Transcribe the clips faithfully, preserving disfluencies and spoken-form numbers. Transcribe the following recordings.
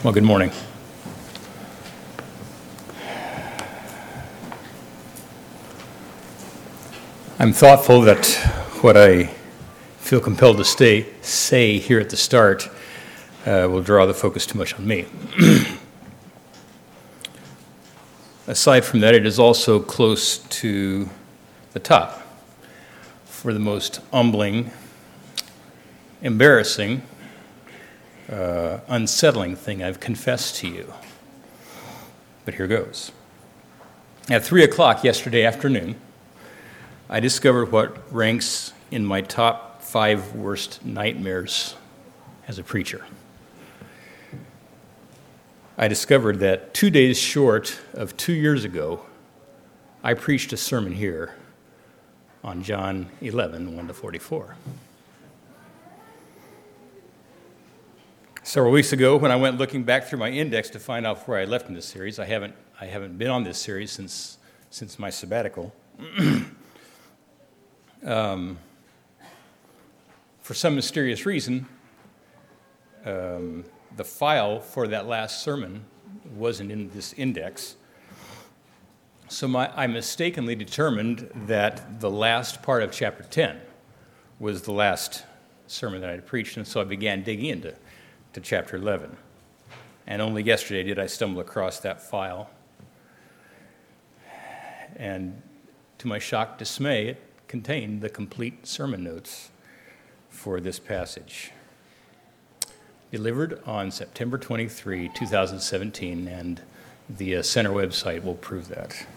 Well, good morning. I'm thoughtful that what I feel compelled to stay, say here at the start uh, will draw the focus too much on me. Aside from that, it is also close to the top for the most humbling, embarrassing, uh, unsettling thing I've confessed to you. But here goes. At three o'clock yesterday afternoon, I discovered what ranks in my top five worst nightmares as a preacher. I discovered that two days short of two years ago, I preached a sermon here on John eleven, one to forty-four. Several weeks ago, when I went looking back through my index to find out where I left in this series, I haven't I haven't been on this series since since my sabbatical. um, for some mysterious reason, um, the file for that last sermon wasn't in this index. So my, I mistakenly determined that the last part of chapter ten was the last sermon that I had preached, and so I began digging into to chapter eleven. And only yesterday did I stumble across that file. And to my shocked dismay, it contained the complete sermon notes for this passage. Delivered on September twenty-third, twenty seventeen, and the uh, center website will prove that.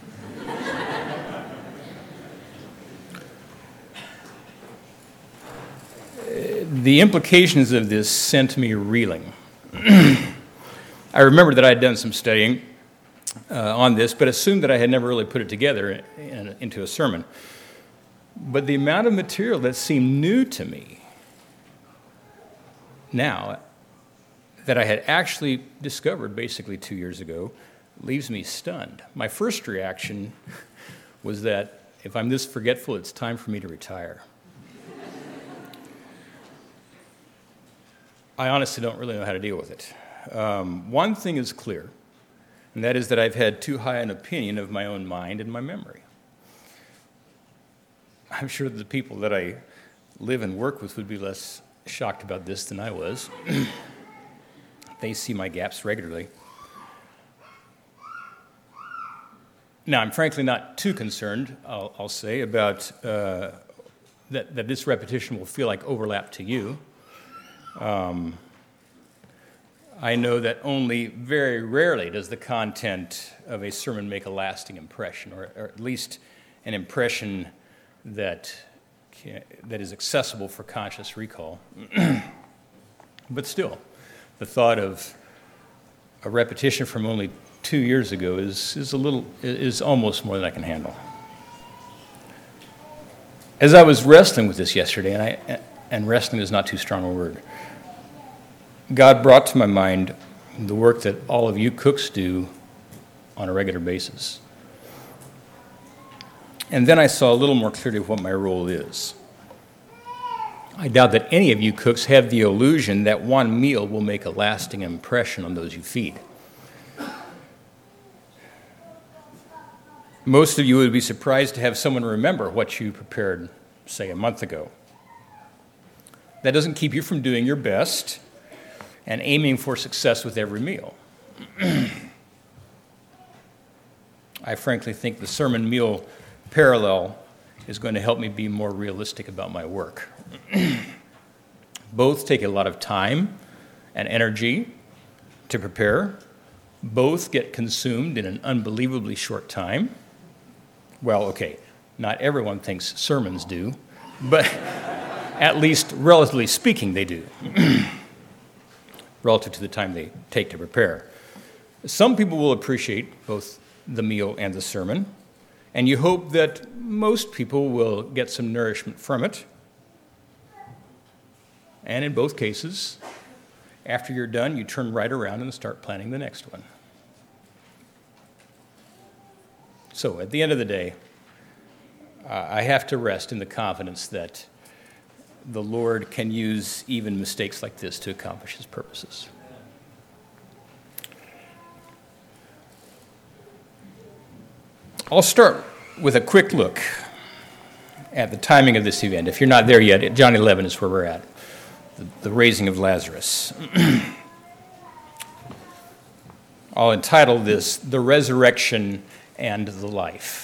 The implications of this sent me reeling. I remembered that I had done some studying uh, on this, but assumed that I had never really put it together in, in, into a sermon. But the amount of material that seemed new to me now, that I had actually discovered basically two years ago, leaves me stunned. My first reaction was that if I'm this forgetful, it's time for me to retire. I honestly don't really know how to deal with it. Um, one thing is clear, and that is that I've had too high an opinion of my own mind and my memory. I'm sure that the people that I live and work with would be less shocked about this than I was. They see my gaps regularly. Now, I'm frankly not too concerned, I'll, I'll say, about uh, that, that this repetition will feel like overlap to you. Um, I know that only very rarely does the content of a sermon make a lasting impression, or, or at least an impression that can, that is accessible for conscious recall. But still, the thought of a repetition from only two years ago is is a little is almost more than I can handle. As I was wrestling with this yesterday, and I and wrestling is not too strong a word, God brought to my mind the work that all of you cooks do on a regular basis. And then I saw a little more clearly what my role is. I doubt that any of you cooks have the illusion that one meal will make a lasting impression on those you feed. Most of you would be surprised to have someone remember what you prepared, say, a month ago. That doesn't keep you from doing your best and aiming for success with every meal. I frankly think the sermon meal parallel is going to help me be more realistic about my work. Both take a lot of time and energy to prepare. Both get consumed in an unbelievably short time. Well, okay, not everyone thinks sermons do, but at least relatively speaking, they do, relative to the time they take to prepare. Some people will appreciate both the meal and the sermon, and you hope that most people will get some nourishment from it. And in both cases, after you're done, you turn right around and start planning the next one. So at the end of the day, uh, I have to rest in the confidence that the Lord can use even mistakes like this to accomplish his purposes. I'll start with a quick look at the timing of this event. If you're not there yet, John eleven is where we're at, the, the raising of Lazarus. I'll entitle this, The Resurrection and the Life.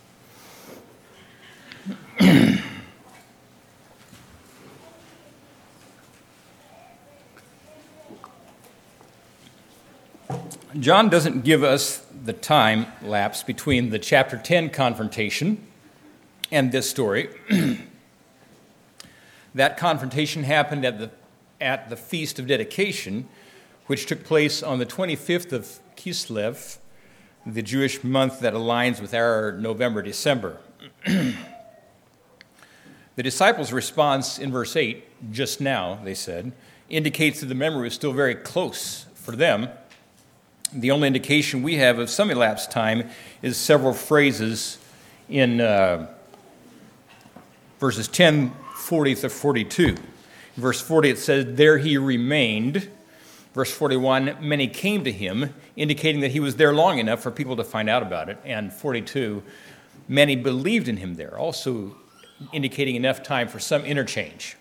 John doesn't give us the time lapse between the chapter ten confrontation and this story. That confrontation happened at the, at the Feast of Dedication, which took place on the twenty-fifth of Kislev, the Jewish month that aligns with our November-December. The disciples' response in verse eight, just now, they said, indicates that the memory was still very close for them. The only indication we have of some elapsed time is several phrases in uh, verses ten, forty to forty-two. In verse forty it says, there he remained. Verse forty-one, many came to him, indicating that he was there long enough for people to find out about it. And forty-two, many believed in him there, also indicating enough time for some interchange.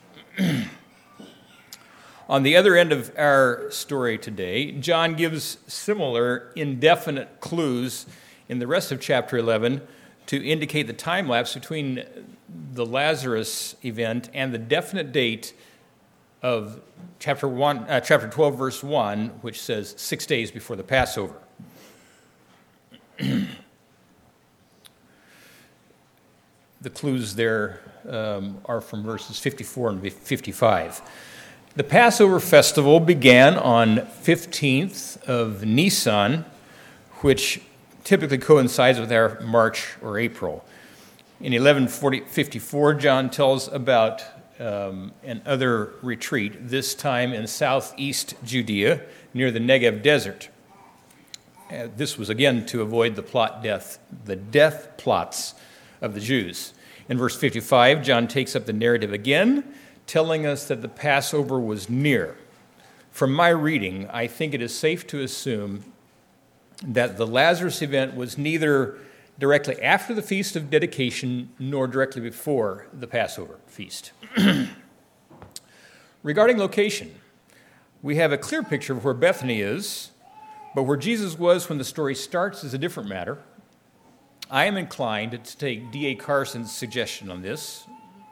On the other end of our story today, John gives similar indefinite clues in the rest of chapter eleven to indicate the time lapse between the Lazarus event and the definite date of chapter one, uh, chapter twelve, verse one, which says six days before the Passover. The clues there um, are from verses fifty-four and fifty-five. The Passover festival began on fifteenth of Nisan, which typically coincides with our March or April. In eleven fifty-four, John tells about um, another retreat, this time in southeast Judea, near the Negev desert. Uh, this was again to avoid the plot death, the death plots of the Jews. In verse fifty-five, John takes up the narrative again, telling us that the Passover was near. From my reading, I think it is safe to assume that the Lazarus event was neither directly after the Feast of Dedication nor directly before the Passover feast. Regarding location, we have a clear picture of where Bethany is, but where Jesus was when the story starts is a different matter. I am inclined to take D A Carson's suggestion on this.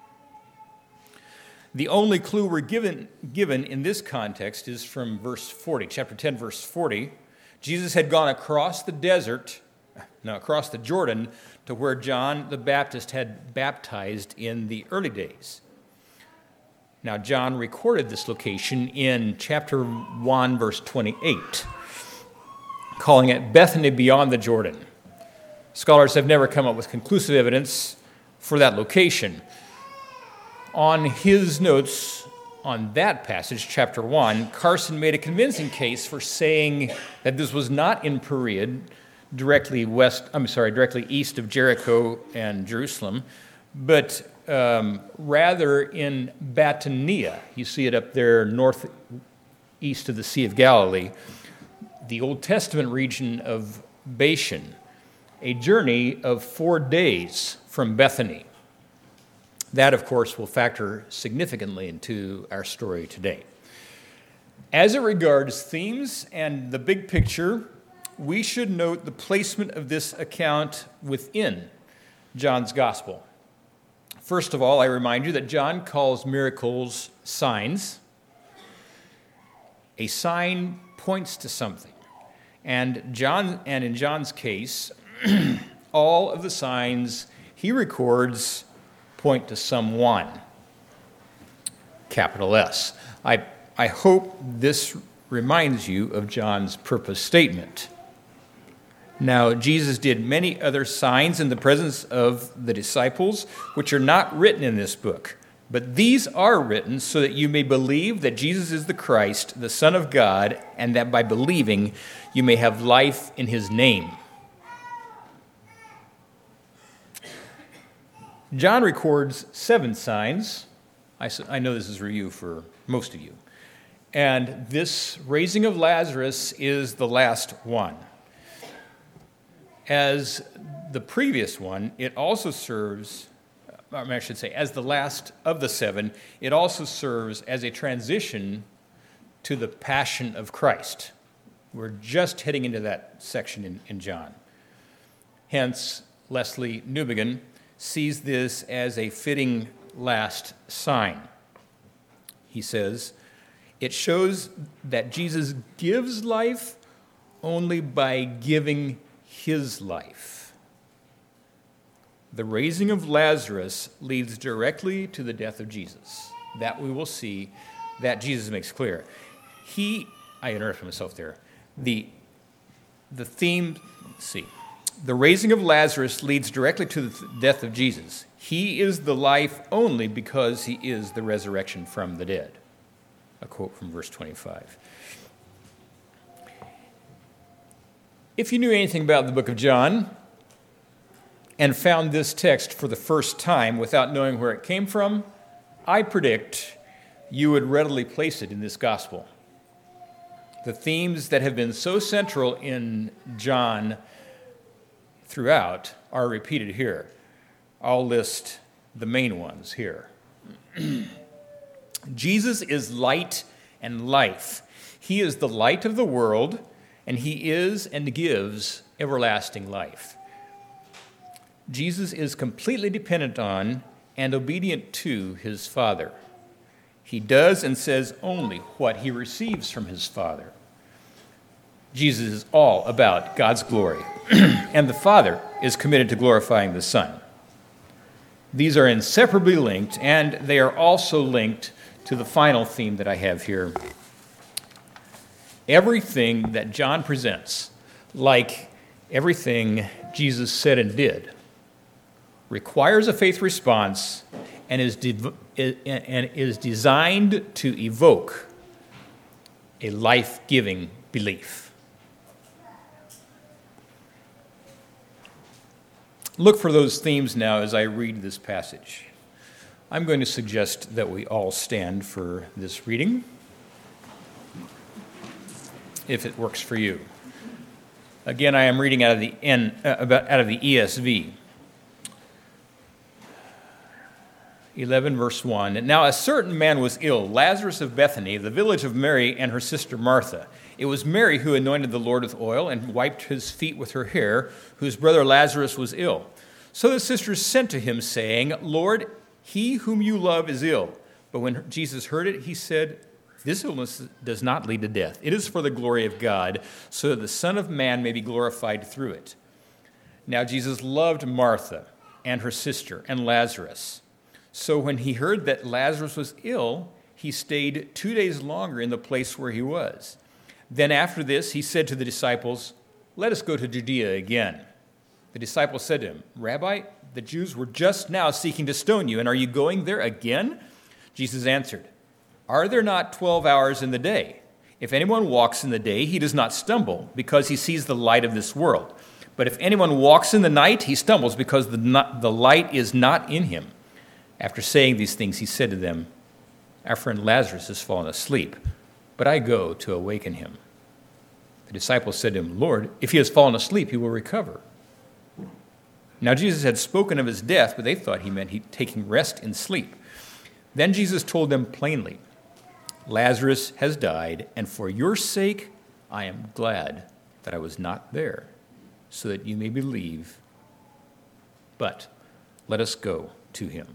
The only clue we're given, given in this context is from verse forty, chapter ten, verse forty. Jesus had gone across the desert, no, across the Jordan, to where John the Baptist had baptized in the early days. Now, John recorded this location in chapter one, verse twenty-eight, calling it Bethany beyond the Jordan. Scholars have never come up with conclusive evidence for that location. On his notes on that passage, chapter one, Carson made a convincing case for saying that this was not in Perea, directly west, I'm sorry, directly east of Jericho and Jerusalem, but um, rather in Batanea. You see it up there northeast of the Sea of Galilee, the Old Testament region of Bashan, a journey of four days from Bethany. That, of course, will factor significantly into our story today. As it regards themes and the big picture, we should note the placement of this account within John's gospel. First of all, I remind you that John calls miracles signs. A sign points to something. And John, and in John's case, all of the signs he records point to someone, capital S. I, I hope this reminds you of John's purpose statement. Now, Jesus did many other signs in the presence of the disciples, which are not written in this book, but these are written so that you may believe that Jesus is the Christ, the Son of God, and that by believing you may have life in his name. John records seven signs. I, I know this is review for most of you. And this raising of Lazarus is the last one. As the previous one, it also serves, I should say, as the last of the seven, it also serves as a transition to the passion of Christ. We're just heading into that section in, in John. Hence, Leslie Newbigin sees this as a fitting last sign. He says, it shows that Jesus gives life only by giving his life. The raising of Lazarus leads directly to the death of Jesus. That we will see, that Jesus makes clear. He, I interrupted myself there. The, the theme, let's see. The raising of Lazarus leads directly to the death of Jesus. He is the life only because he is the resurrection from the dead. A quote from verse twenty-five. If you knew anything about the book of John and found this text for the first time without knowing where it came from, I predict you would readily place it in this gospel. The themes that have been so central in John throughout are repeated here. I'll list the main ones here. Jesus is light and life. He is the light of the world, and he is and gives everlasting life. Jesus is completely dependent on and obedient to his Father. He does and says only what he receives from his Father. Jesus is all about God's glory, and the Father is committed to glorifying the Son. These are inseparably linked, and they are also linked to the final theme that I have here. Everything that John presents, like everything Jesus said and did, requires a faith response and is, de- and is designed to evoke a life-giving belief. Look for those themes now as I read this passage. I'm going to suggest that we all stand for this reading, if it works for you. Again, I am reading out of the N, uh, about out of the E S V. eleven, verse one. And now a certain man was ill, Lazarus of Bethany, the village of Mary and her sister Martha. It was Mary who anointed the Lord with oil and wiped his feet with her hair, whose brother Lazarus was ill. So the sisters sent to him, saying, Lord, he whom you love is ill. But when Jesus heard it, he said, this illness does not lead to death. It is for the glory of God, so that the Son of Man may be glorified through it. Now Jesus loved Martha and her sister and Lazarus. So when he heard that Lazarus was ill, he stayed two days longer in the place where he was. Then after this, he said to the disciples, let us go to Judea again. The disciples said to him, Rabbi, the Jews were just now seeking to stone you, and are you going there again? Jesus answered, are there not twelve hours in the day? If anyone walks in the day, he does not stumble, because he sees the light of this world. But if anyone walks in the night, he stumbles, because the, not, the light is not in him. After saying these things, he said to them, our friend Lazarus has fallen asleep, but I go to awaken him. The disciples said to him, Lord, if he has fallen asleep, he will recover. Now Jesus had spoken of his death, but they thought he meant he taking rest in sleep. Then Jesus told them plainly, Lazarus has died, and for your sake I am glad that I was not there, so that you may believe. But let us go to him.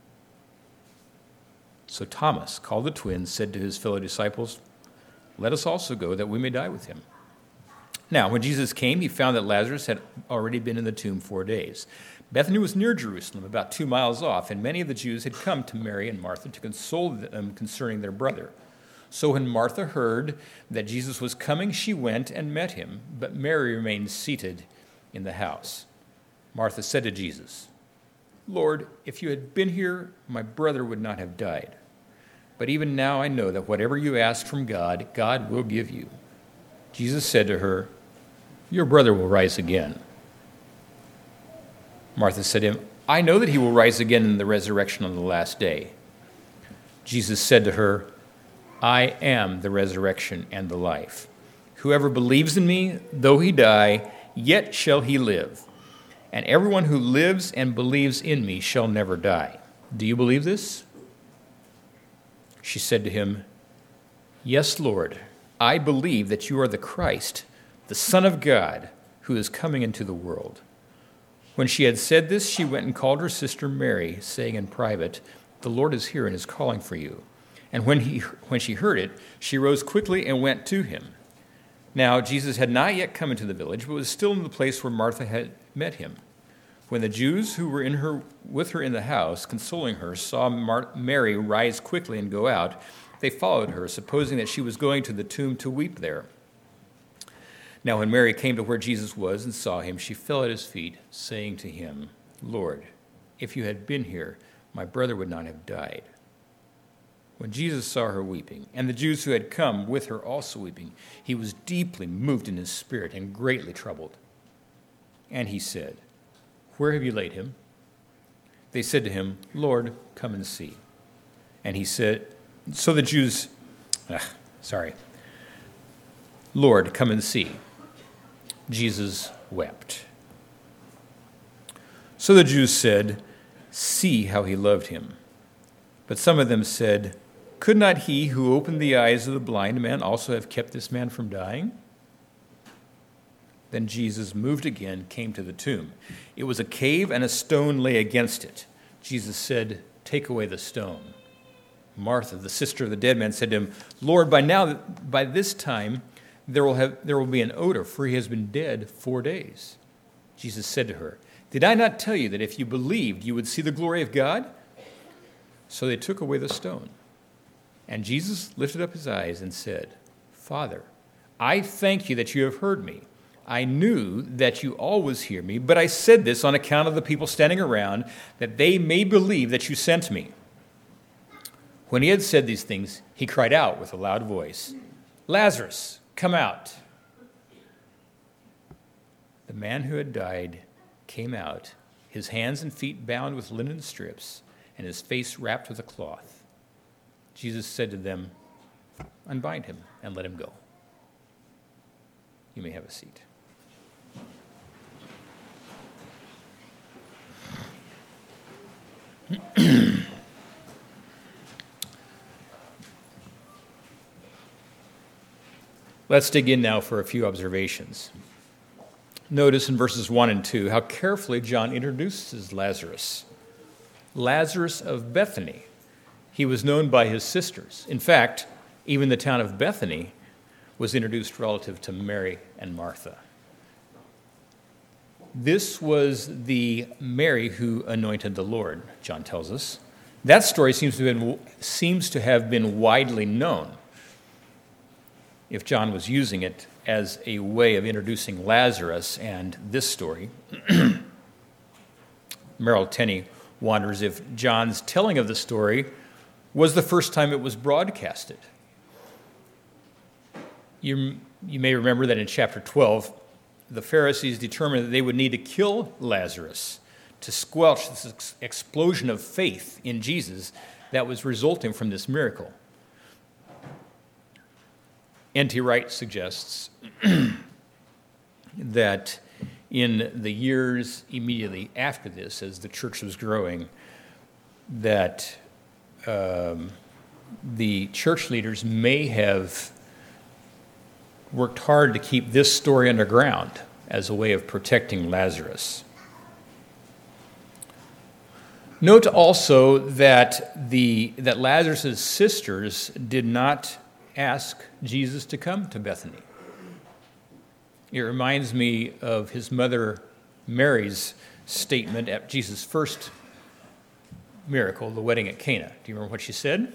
So Thomas, called the twin, said to his fellow disciples, let us also go, that we may die with him. Now, when Jesus came, he found that Lazarus had already been in the tomb four days. Bethany was near Jerusalem, about two miles off, and many of the Jews had come to Mary and Martha to console them concerning their brother. So when Martha heard that Jesus was coming, she went and met him, but Mary remained seated in the house. Martha said to Jesus, Lord, if you had been here, my brother would not have died. But even now I know that whatever you ask from God, God will give you. Jesus said to her, your brother will rise again. Martha said to him, I know that he will rise again in the resurrection on the last day. Jesus said to her, I am the resurrection and the life. Whoever believes in me, though he die, yet shall he live. and everyone who lives and believes in me shall never die. Do you believe this?" She said to him, "Yes, Lord, I believe that you are the Christ, the Son of God, who is coming into the world." When she had said this, she went and called her sister Mary, saying in private, "The Lord is here and is calling for you." And when he when she heard it, she rose quickly and went to him. Now Jesus had not yet come into the village, but was still in the place where Martha had met him. When the Jews who were in her with her in the house, consoling her, saw Mar- Mary rise quickly and go out, they followed her, supposing that she was going to the tomb to weep there. Now when Mary came to where Jesus was and saw him, she fell at his feet, saying to him, "Lord, if you had been here, my brother would not have died." When Jesus saw her weeping, and the Jews who had come with her also weeping, he was deeply moved in his spirit and greatly troubled. And he said, "Where have you laid him?" They said to him, "Lord, come and see." And he said, so the Jews, ugh, sorry, "Lord, come and see." Jesus wept. So the Jews said, "See how he loved him." But some of them said, "Could not he who opened the eyes of the blind man also have kept this man from dying?" Then Jesus, moved again, came to the tomb. It was a cave, and a stone lay against it. Jesus said, "Take away the stone." Martha, the sister of the dead man, said to him, "Lord, by now, by this time, there will have there will be an odor, for he has been dead four days." Jesus said to her, "Did I not tell you that if you believed, you would see the glory of God?" So they took away the stone. And Jesus lifted up his eyes and said, "Father, I thank you that you have heard me. I knew that you always hear me, but I said this on account of the people standing around, that they may believe that you sent me." When he had said these things, he cried out with a loud voice, "Lazarus, come out." The man who had died came out, his hands and feet bound with linen strips, and his face wrapped with a cloth. Jesus said to them, "Unbind him and let him go." You may have a seat. Let's dig in now for a few observations. Notice in verses one and two how carefully John introduces Lazarus. Lazarus of Bethany. He was known by his sisters. In fact, even the town of Bethany was introduced relative to Mary and Martha. This was the Mary who anointed the Lord, John tells us. That story seems to have been, seems to have been widely known, if John was using it as a way of introducing Lazarus and this story. Merrill Tenney wonders if John's telling of the story was the first time it was broadcasted. You, you may remember that in chapter twelve, the Pharisees determined that they would need to kill Lazarus to squelch this ex- explosion of faith in Jesus that was resulting from this miracle. N T Wright suggests that in the years immediately after this, as the church was growing, that um, the church leaders may have worked hard to keep this story underground as a way of protecting Lazarus. Note also that the that Lazarus' sisters did not ask Jesus to come to Bethany. It reminds me of his mother Mary's statement at Jesus' first miracle, the wedding at Cana. Do you remember what she said?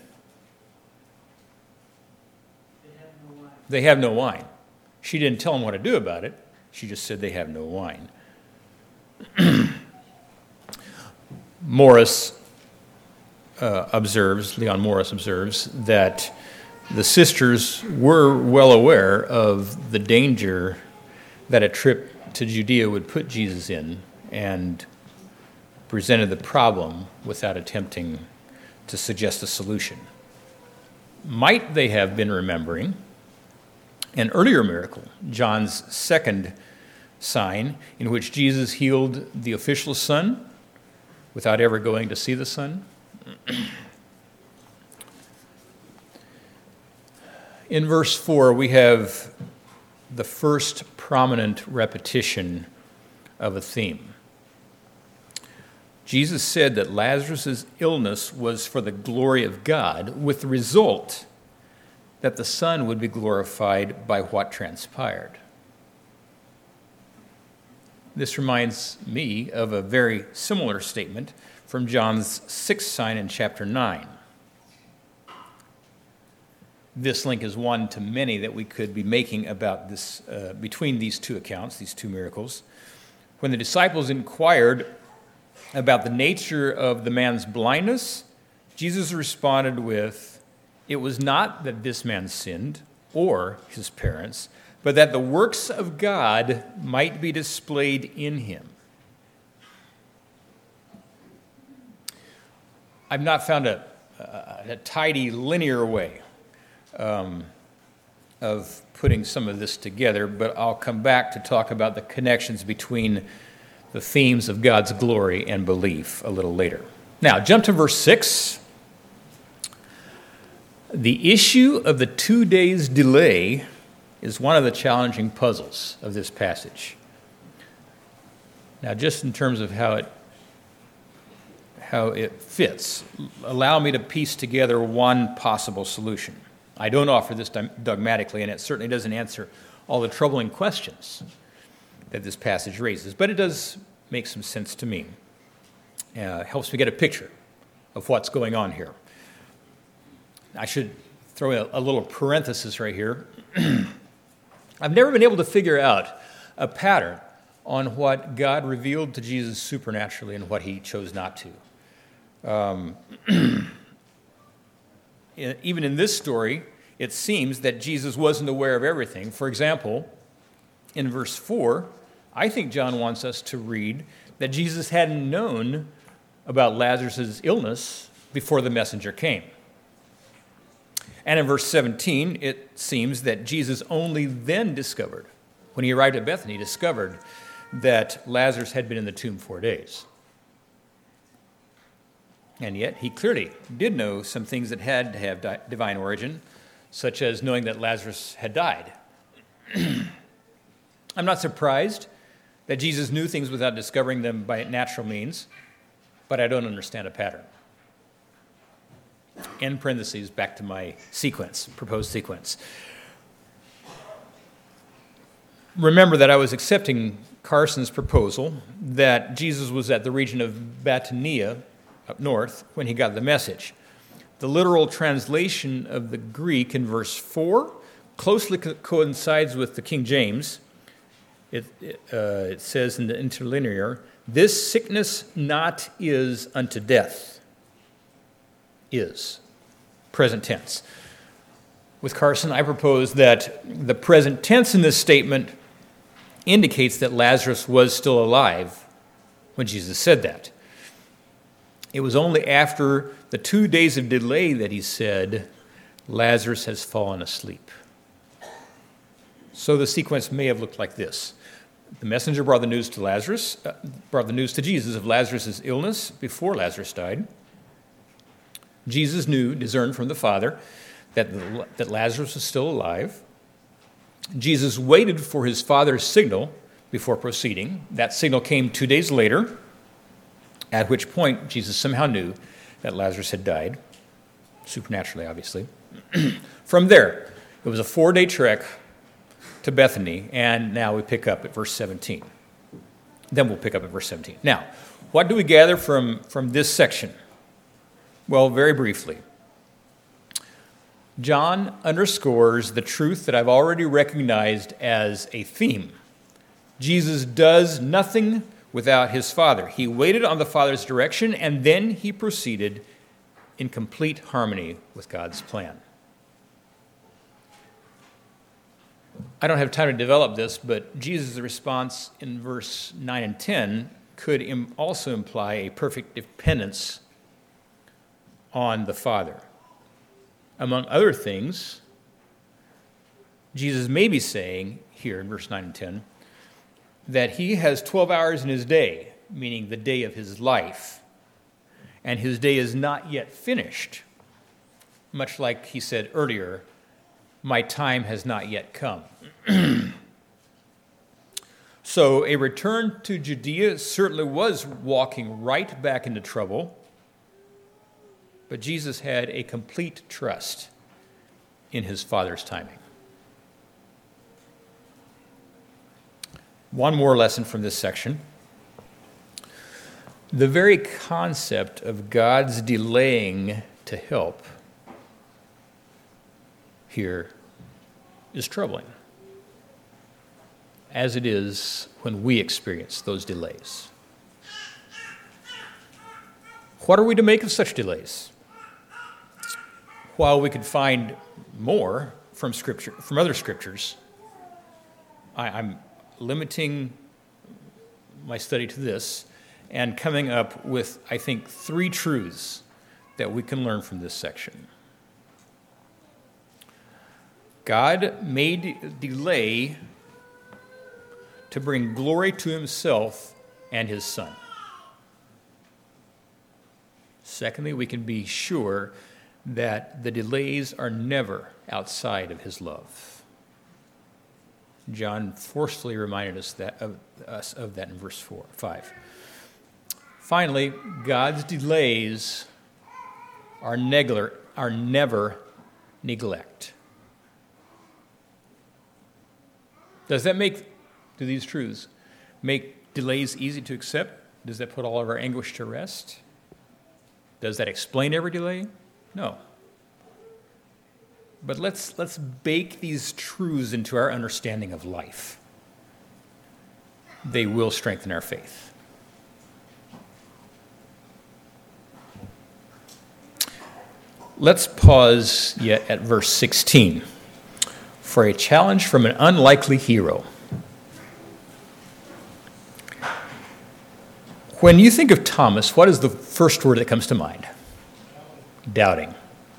They have no wine. They have no wine. She didn't tell them what to do about it. She just said they have no wine. Morris uh, observes, Leon Morris observes, that the sisters were well aware of the danger that a trip to Judea would put Jesus in, and presented the problem without attempting to suggest a solution. Might they have been remembering an earlier miracle, John's second sign in which Jesus healed the official son without ever going to see the son. In verse four, we have the first prominent repetition of a theme. Jesus said that Lazarus' illness was for the glory of God, with the result that the Son would be glorified by what transpired. This reminds me of a very similar statement from John's sixth sign in chapter nine. This link is one to many that we could be making about this, uh, between these two accounts, these two miracles. When the disciples inquired about the nature of the man's blindness, Jesus responded with, "It was not that this man sinned, or his parents, but that the works of God might be displayed in him." I've not found a, a, a tidy, linear way um, of putting some of this together, but I'll come back to talk about the connections between the themes of God's glory and belief a little later. Now, jump to verse six. The issue of the two days' delay is one of the challenging puzzles of this passage. Now, just in terms of how it how it fits, allow me to piece together one possible solution. I don't offer this dogmatically, and it certainly doesn't answer all the troubling questions that this passage raises, but it does make some sense to me. Uh, helps me get a picture of what's going on here. I should throw a, a little parenthesis right here. I've never been able to figure out a pattern on what God revealed to Jesus supernaturally and what he chose not to. Um, even in this story, it seems that Jesus wasn't aware of everything. For example, in verse four, I think John wants us to read that Jesus hadn't known about Lazarus' illness before the messenger came. And in verse seventeen, it seems that Jesus only then discovered, when he arrived at Bethany, discovered that Lazarus had been in the tomb four days. And yet, he clearly did know some things that had to have di- divine origin, such as knowing that Lazarus had died. I'm not surprised that Jesus knew things without discovering them by natural means, but I don't understand a pattern. End parentheses, back to my sequence, proposed sequence. Remember that I was accepting Carson's proposal that Jesus was at the region of Batanea, up north, when he got the message. The literal translation of the Greek in verse four closely co- coincides with the King James. It, it, uh, it says in the interlinear, "This sickness not is unto death." Is. Present tense. With Carson, I propose that the present tense in this statement indicates that Lazarus was still alive when Jesus said that. It was only after the two days of delay that he said, "Lazarus has fallen asleep." So the sequence may have looked like this. The messenger brought the news to Lazarus, uh, brought the news to Jesus of Lazarus' illness before Lazarus died. Jesus knew, discerned from the Father, that, the, that Lazarus was still alive. Jesus waited for his Father's signal before proceeding. That signal came two days later, at which point Jesus somehow knew that Lazarus had died, supernaturally, obviously. From there, it was a four-day trek to Bethany, and now we pick up at verse seventeen. Then we'll pick up at verse seventeen. Now, what do we gather from, from this section? Well, very briefly, John underscores the truth that I've already recognized as a theme. Jesus does nothing without his Father. He waited on the Father's direction, and then he proceeded in complete harmony with God's plan. I don't have time to develop this, but Jesus' response in verse nine and ten could im- also imply a perfect dependence on the Father. Among other things, Jesus may be saying here in verse nine and ten, that he has twelve hours in his day, meaning the day of his life, and his day is not yet finished, much like he said earlier, my time has not yet come. So a return to Judea certainly was walking right back into trouble, but Jesus had a complete trust in his Father's timing. One more lesson from this section. The very concept of God's delaying to help here is troubling, as it is when we experience those delays. What are we to make of such delays? While we could find more from Scripture, from other scriptures, I, I'm limiting my study to this and coming up with, I think, three truths that we can learn from this section. God made delay to bring glory to himself and his Son. Secondly, we can be sure that the delays are never outside of his love. John forcefully reminded us that of us of that in verse four, five. Finally, God's delays are, negler, are never neglect. Does that make, do these truths make delays easy to accept? Does that put all of our anguish to rest? Does that explain every delay? No. But let's, let's bake these truths into our understanding of life. They will strengthen our faith. Let's pause yet at verse sixteen for a challenge from an unlikely hero. When you think of Thomas, what is the first word that comes to mind? Doubting.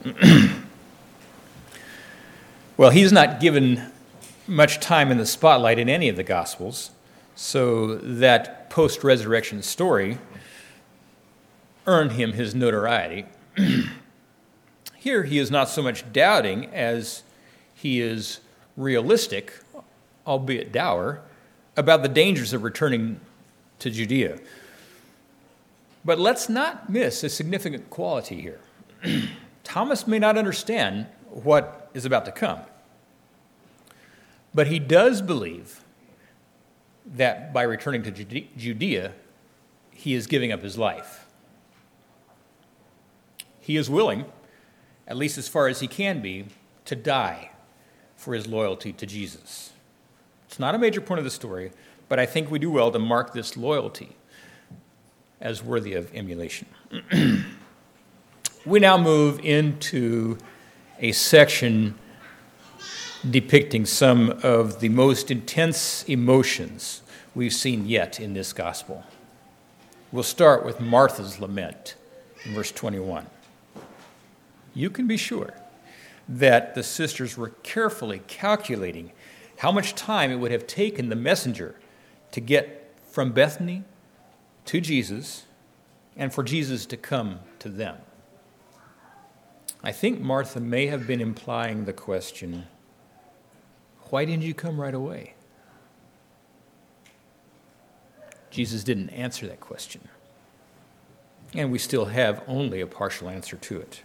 Well, he's not given much time in the spotlight in any of the Gospels, so that post-resurrection story earned him his notoriety. Here, he is not so much doubting as he is realistic, albeit dour, about the dangers of returning to Judea. But let's not miss a significant quality here. Thomas may not understand what is about to come, but he does believe that by returning to Judea, he is giving up his life. He is willing, at least as far as he can be, to die for his loyalty to Jesus. It's not a major point of the story, but I think we do well to mark this loyalty as worthy of emulation. We now move into a section depicting some of the most intense emotions we've seen yet in this gospel. We'll start with Martha's lament in verse twenty-one. You can be sure that the sisters were carefully calculating how much time it would have taken the messenger to get from Bethany to Jesus and for Jesus to come to them. I think Martha may have been implying the question, why didn't you come right away? Jesus didn't answer that question, and we still have only a partial answer to it.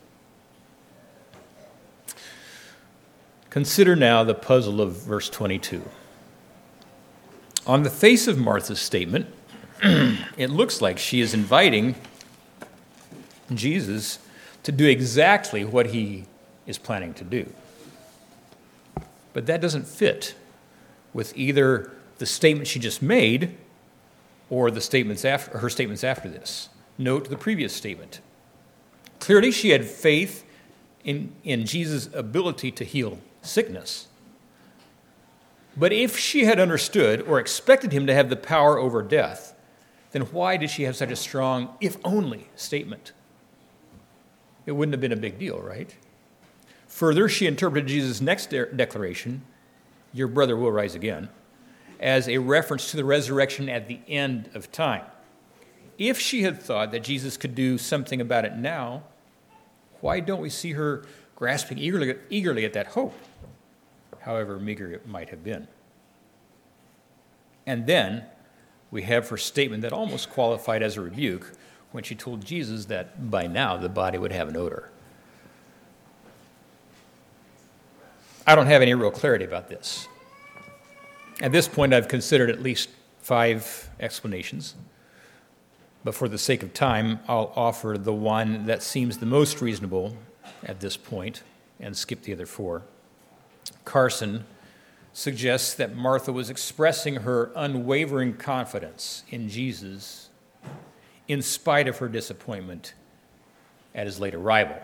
Consider now the puzzle of verse twenty-two. On the face of Martha's statement, it looks like she is inviting Jesus to do exactly what he is planning to do. But that doesn't fit with either the statement she just made or the statements after, her statements after this. Note the previous statement. Clearly, she had faith in, in Jesus' ability to heal sickness. But if she had understood or expected him to have the power over death, then why did she have such a strong, if only, statement? It wouldn't have been a big deal, right? Further, she interpreted Jesus' next de- declaration, your brother will rise again, as a reference to the resurrection at the end of time. If she had thought that Jesus could do something about it now, why don't we see her grasping eagerly, eagerly at that hope, however meager it might have been? And then we have her statement that almost qualified as a rebuke when she told Jesus that by now the body would have an odor. I don't have any real clarity about this. At this point, I've considered at least five explanations, but for the sake of time, I'll offer the one that seems the most reasonable at this point and skip the other four. Carson suggests that Martha was expressing her unwavering confidence in Jesus in spite of her disappointment at his late arrival.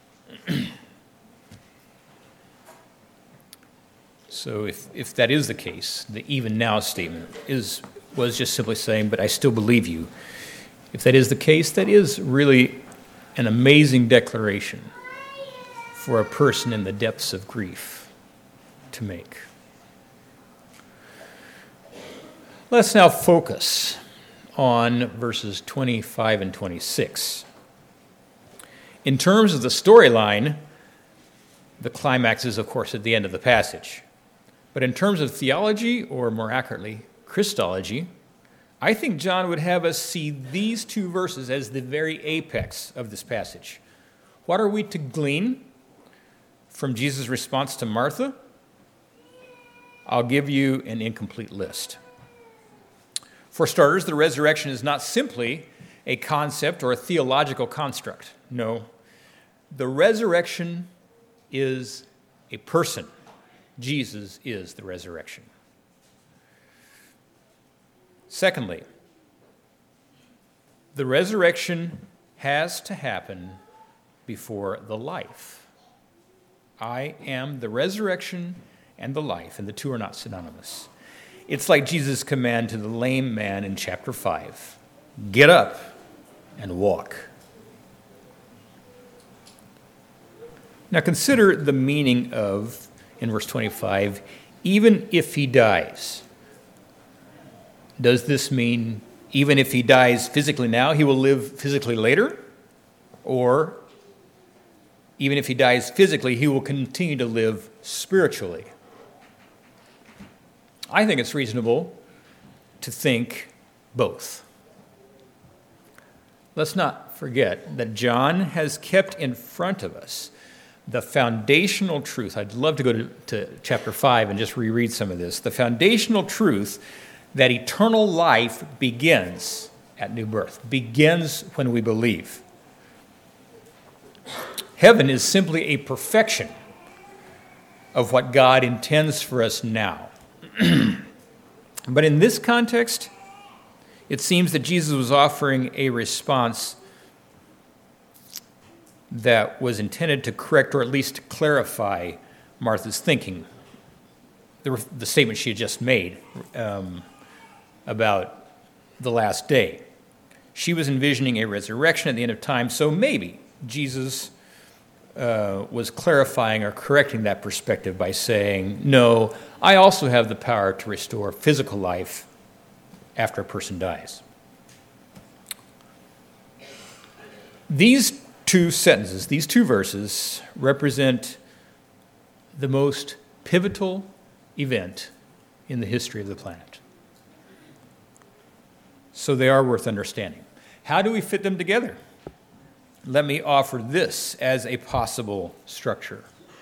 So if, if that is the case, the even now statement is was just simply saying, but I still believe you. If that is the case, that is really an amazing declaration for a person in the depths of grief to make. Let's now focus on verses twenty-five and twenty-six. In terms of the storyline, the climax is, of course, at the end of the passage. But in terms of theology, or more accurately, Christology, I think John would have us see these two verses as the very apex of this passage. What are we to glean from Jesus' response to Martha? I'll give you an incomplete list. For starters, the resurrection is not simply a concept or a theological construct. No, the resurrection is a person. Jesus is the resurrection. Secondly, the resurrection has to happen before the life. I am the resurrection and the life, and the two are not synonymous. It's like Jesus' command to the lame man in chapter five, get up and walk. Now consider the meaning of, in verse twenty-five, even if he dies. Does this mean even if he dies physically now, he will live physically later? Or even if he dies physically, he will continue to live spiritually? I think it's reasonable to think both. Let's not forget that John has kept in front of us the foundational truth. I'd love to go to, to chapter five and just reread some of this. The foundational truth that eternal life begins at new birth, begins when we believe. Heaven is simply a perfection of what God intends for us now. But in this context, it seems that Jesus was offering a response that was intended to correct or at least clarify Martha's thinking. The, the statement she had just made um, about the last day. She was envisioning a resurrection at the end of time, so maybe Jesus uh, was clarifying or correcting that perspective by saying, no, I also have the power to restore physical life after a person dies. These two sentences, these two verses, represent the most pivotal event in the history of the planet. So they are worth understanding. How do we fit them together? Let me offer this as a possible structure.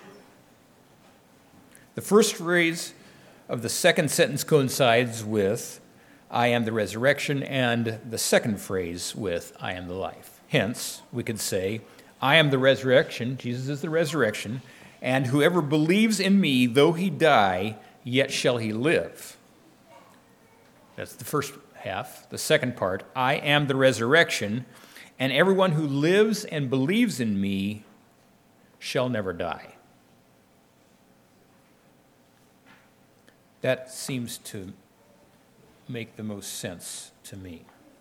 The first phrase of the second sentence coincides with, I am the resurrection, and the second phrase with, I am the life. Hence, we could say, I am the resurrection, Jesus is the resurrection, and whoever believes in me, though he die, yet shall he live. That's the first half. The second part, I am the resurrection, and everyone who lives and believes in me shall never die. That seems to make the most sense to me.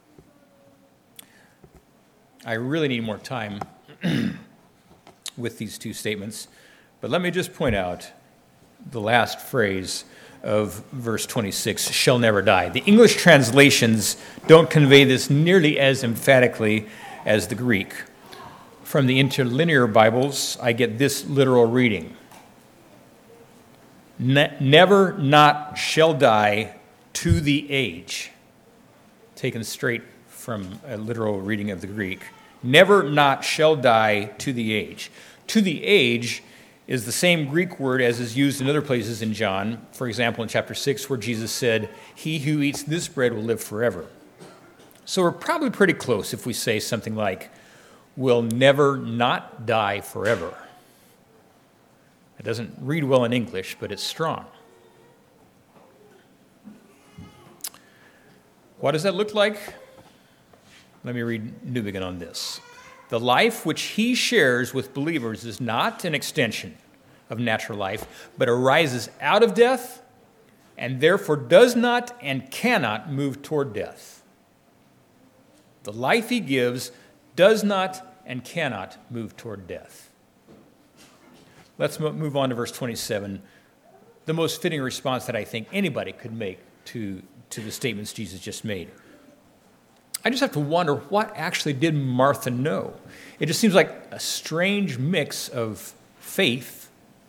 I really need more time with these two statements, but let me just point out the last phrase of verse twenty-six, shall never die. The English translations don't convey this nearly as emphatically as the Greek. From the interlinear Bibles, I get this literal reading. Ne- never not shall die to the age. Taken straight from a literal reading of the Greek. Never not shall die to the age. To the age is the same Greek word as is used in other places in John. For example, in chapter six, where Jesus said, he who eats this bread will live forever. So we're probably pretty close if we say something like, will never not die forever. It doesn't read well in English, but it's strong. What does that look like? Let me read Newbigin on this. The life which he shares with believers is not an extension of natural life, but arises out of death and therefore does not and cannot move toward death. The life he gives does not and cannot move toward death. Let's move on to verse twenty-seven, the most fitting response that I think anybody could make to, to the statements Jesus just made. I just have to wonder, what actually did Martha know? It just seems like a strange mix of faith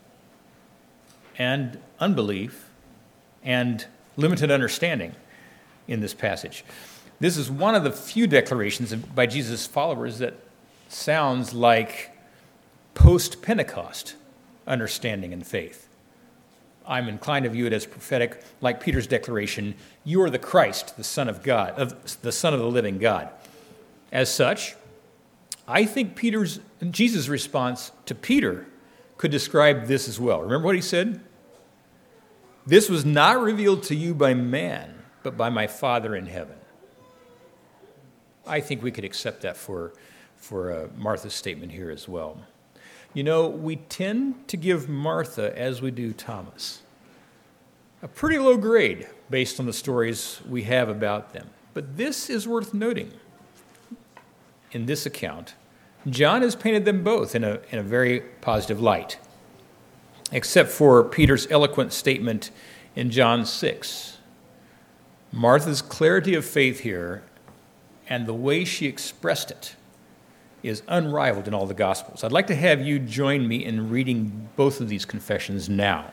and unbelief and limited understanding in this passage. This is one of the few declarations by Jesus' followers that sounds like post-Pentecost understanding and faith. I'm inclined to view it as prophetic, like Peter's declaration, you are the Christ, the Son of God, of the Son of the living God. As such, I think Peter's Jesus' response to Peter could describe this as well. Remember what he said? This was not revealed to you by man, but by my Father in heaven. I think we could accept that for, for uh, Martha's statement here as well. You know, we tend to give Martha, as we do Thomas, a pretty low grade based on the stories we have about them. But this is worth noting. In this account, John has painted them both in a, in a very positive light, except for Peter's eloquent statement in John six. Martha's clarity of faith here and the way she expressed it is unrivaled in all the Gospels. I'd like to have you join me in reading both of these confessions now.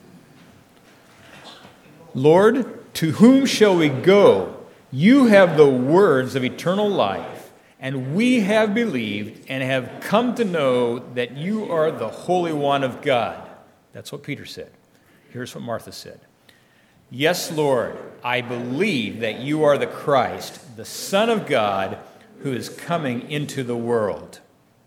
Lord, to whom shall we go? You have the words of eternal life, and we have believed and have come to know that you are the Holy One of God. That's what Peter said. Here's what Martha said. Yes, Lord, I believe that you are the Christ, the Son of God, who is coming into the world.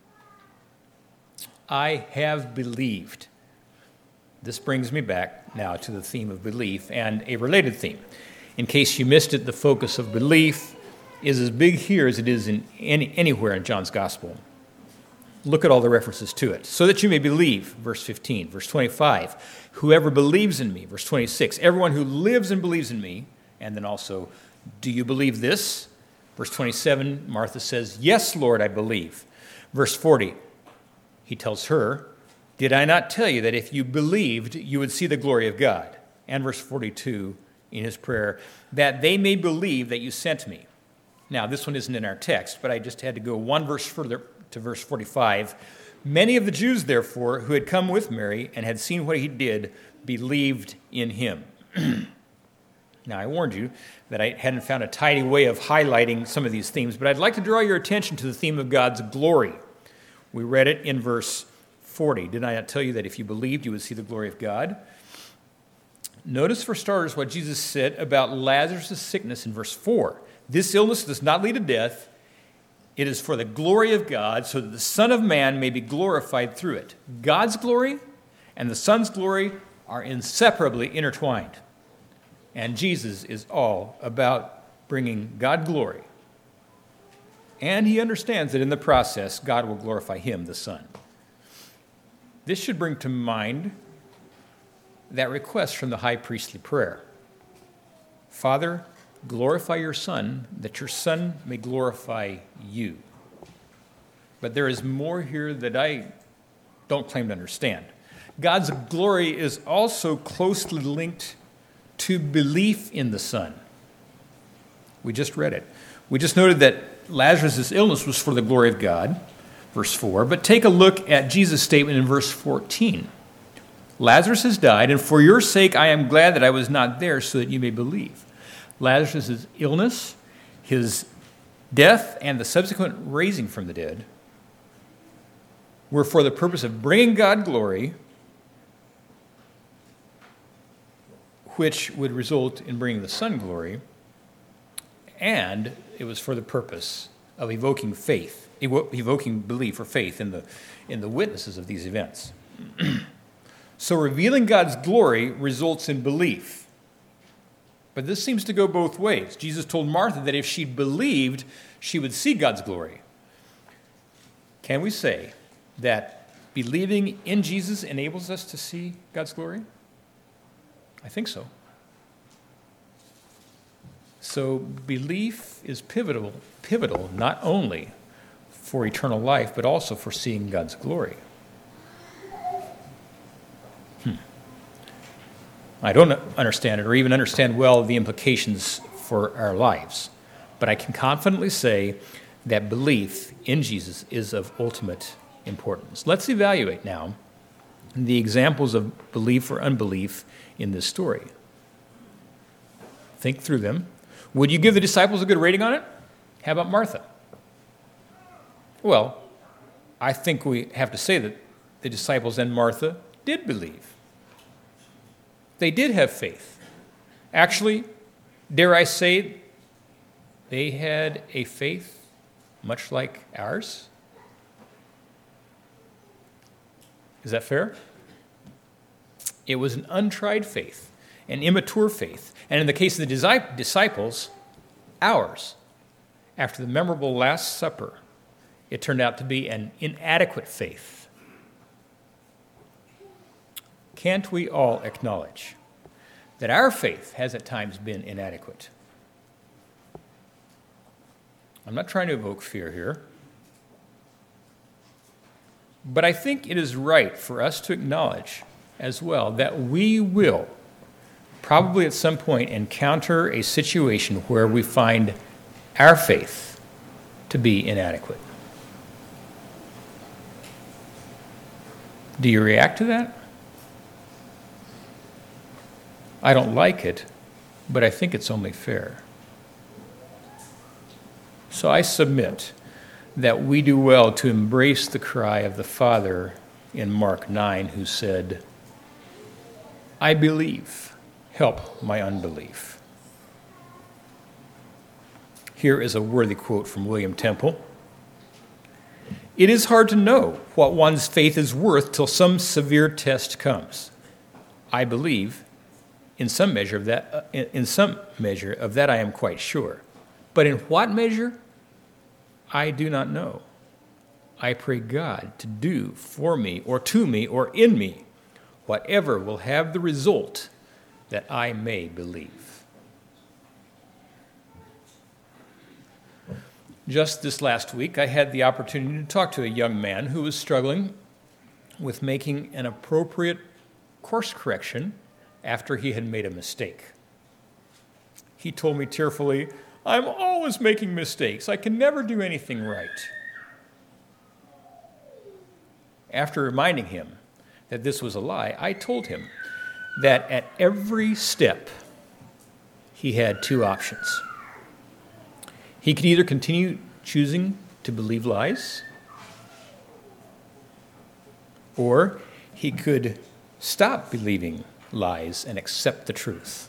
I have believed. This brings me back now to the theme of belief and a related theme. In case you missed it, the focus of belief is as big here as it is in any, anywhere in John's Gospel. Look at all the references to it. So that you may believe, verse fifteen. Verse twenty-five, whoever believes in me. Verse twenty-six, everyone who lives and believes in me. And then also, do you believe this? Verse twenty-seven, Martha says, yes, Lord, I believe. Verse forty, he tells her, did I not tell you that if you believed, you would see the glory of God? And verse forty-two in his prayer, that they may believe that you sent me. Now, this one isn't in our text, but I just had to go one verse further to verse forty-five. Many of the Jews, therefore, who had come with Mary and had seen what he did, believed in him. Now, I warned you that I hadn't found a tidy way of highlighting some of these themes, but I'd like to draw your attention to the theme of God's glory. We read it in verse forty. Did I not tell you that if you believed, you would see the glory of God? Notice, for starters, what Jesus said about Lazarus' sickness in verse four. This illness does not lead to death. It is for the glory of God, so that the Son of Man may be glorified through it. God's glory and the Son's glory are inseparably intertwined. And Jesus is all about bringing God glory. And he understands that in the process, God will glorify him, the Son. This should bring to mind that request from the high priestly prayer. Father, glorify your Son, that your Son may glorify you. But there is more here that I don't claim to understand. God's glory is also closely linked to belief in the Son. We just read it. We just noted that Lazarus' illness was for the glory of God, verse four. But take a look at Jesus' statement in verse fourteen. Lazarus has died, and for your sake I am glad that I was not there so that you may believe. Lazarus' illness, his death, and the subsequent raising from the dead were for the purpose of bringing God glory, which would result in bringing the Son glory, and it was for the purpose of evoking faith, evo- evoking belief or faith in the, in the witnesses of these events. So revealing God's glory results in belief. But this seems to go both ways. Jesus told Martha that if she believed, she would see God's glory. Can we say that believing in Jesus enables us to see God's glory? I think so. So belief is pivotal, pivotal not only for eternal life, but also for seeing God's glory. Hmm. I don't understand it or even understand well the implications for our lives, but I can confidently say that belief in Jesus is of ultimate importance. Let's evaluate now the examples of belief or unbelief in this story. Think through them. Would you give the disciples a good rating on it? How about Martha? Well, I think we have to say that the disciples and Martha did believe. They did have faith. Actually, dare I say, they had a faith much like ours. Is that fair? It was an untried faith, an immature faith, and in the case of the disciples, ours. After the memorable Last Supper, it turned out to be an inadequate faith. Can't we all acknowledge that our faith has at times been inadequate? I'm not trying to evoke fear here, but I think it is right for us to acknowledge as well that we will probably at some point encounter a situation where we find our faith to be inadequate. Do you react to that? I don't like it, but I think it's only fair. So I submit that we do well to embrace the cry of the Father in Mark nine, who said, I believe, help my unbelief. Here is a worthy quote from William Temple. It is hard to know what one's faith is worth till some severe test comes. I believe, in some measure of that, uh, in, in some measure of that I am quite sure. But in what measure? I do not know. I pray God to do for me or to me or in me whatever will have the result that I may believe. Just this last week, I had the opportunity to talk to a young man who was struggling with making an appropriate course correction after he had made a mistake. He told me tearfully, I'm always making mistakes. I can never do anything right. After reminding him that this was a lie, I told him that at every step he had two options. He could either continue choosing to believe lies, or he could stop believing lies and accept the truth.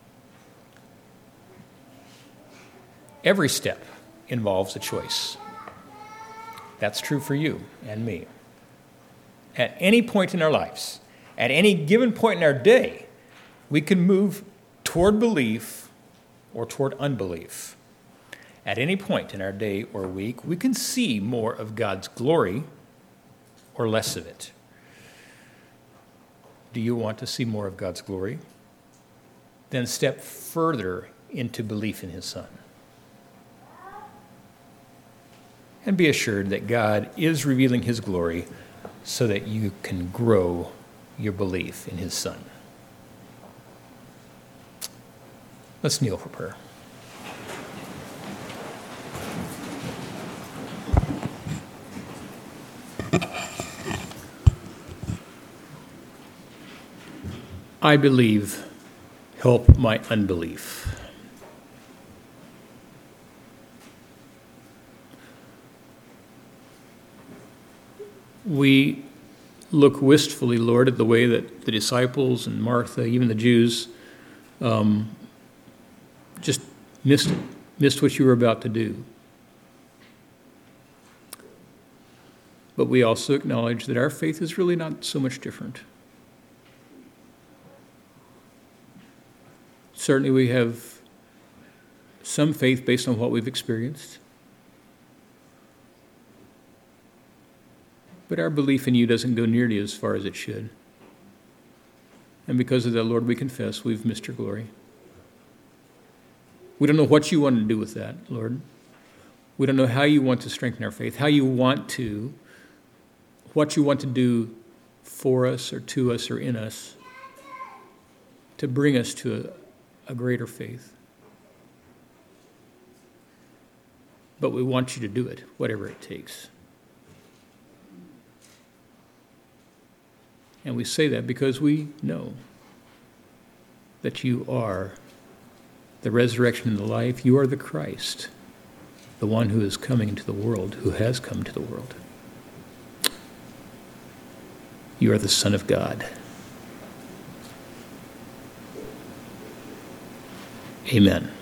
Every step involves a choice. That's true for you and me. At any point in our lives, at any given point in our day, we can move toward belief or toward unbelief. At any point in our day or week, we can see more of God's glory or less of it. Do you want to see more of God's glory? Then step further into belief in His Son. And be assured that God is revealing His glory so that you can grow your belief in His Son. Let's kneel for prayer. I believe, help my unbelief. We look wistfully, Lord, at the way that the disciples and Martha, even the Jews, um, just missed it, missed what you were about to do. But we also acknowledge that our faith is really not so much different. Certainly we have some faith based on what we've experienced. But our belief in you doesn't go nearly as far as it should. And because of that, Lord, we confess we've missed your glory. We don't know what you want to do with that, Lord. We don't know how you want to strengthen our faith, how you want to, what you want to do for us or to us or in us to bring us to a, a greater faith. But we want you to do it, whatever it takes. And we say that because we know that you are the resurrection and the life. You are the Christ, the one who is coming to the world, who has come to the world. You are the Son of God. Amen.